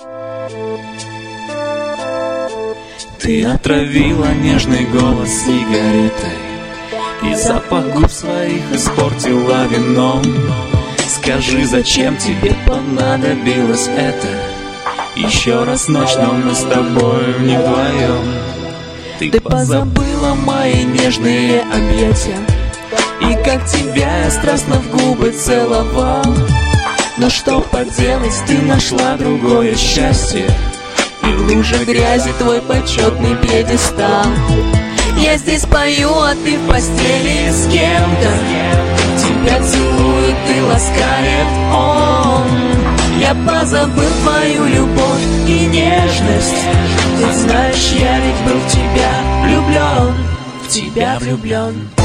Ты отравила нежный голос сигаретой, и запах губ своих испортила вином. Скажи, зачем тебе понадобилось это? Еще раз ночь, но мы с тобой не вдвоем. Ты позабыла мои нежные объятия, и как тебя я страстно в губы целовал. Но что поделать, ты нашла другое счастье, и лужа грязи твой почетный пьедестал. Я здесь пою, а ты в постели с кем-то. Тебя целует и ласкает он. Я позабыл твою любовь и нежность. Ты знаешь, я ведь был в тебя влюблен, в тебя влюблен.